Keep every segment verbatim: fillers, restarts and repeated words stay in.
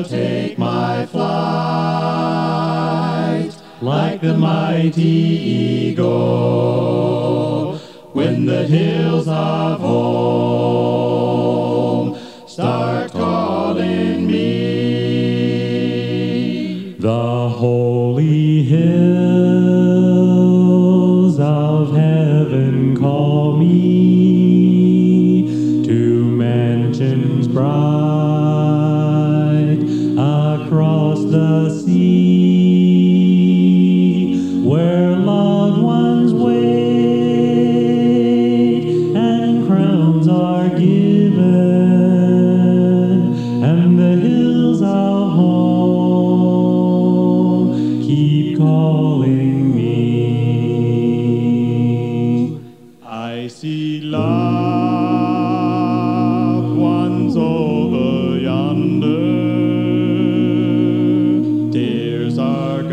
I'll take my flight like the mighty eagle when the hills of home start calling me. The holy hills of heaven call me to mansions bright across the sea, where loved ones wait and crowns are given, and the hills of home keep calling me. I see loved ones over yonder. Tears are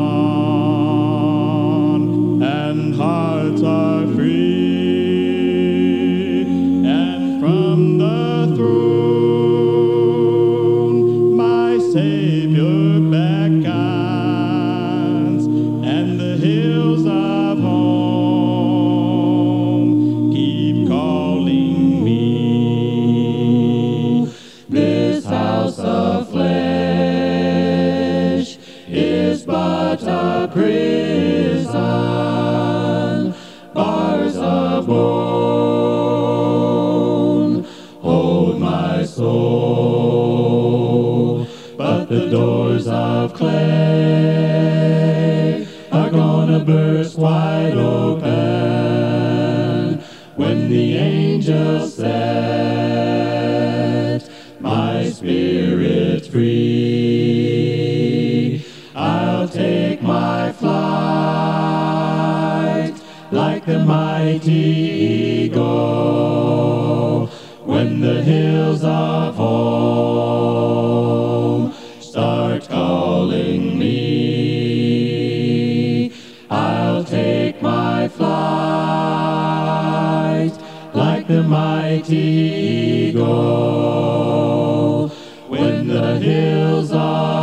gone and hearts are free, and from the throne my Savior beckons, and the hills of home keep calling me. This house of flesh is but a prison, bars of bone hold my soul, but the doors of clay are gonna burst wide open when the angels set my spirit free. I'll take my flight like the mighty eagle when the hills of home start calling me. I'll take my flight like the mighty eagle when the hills of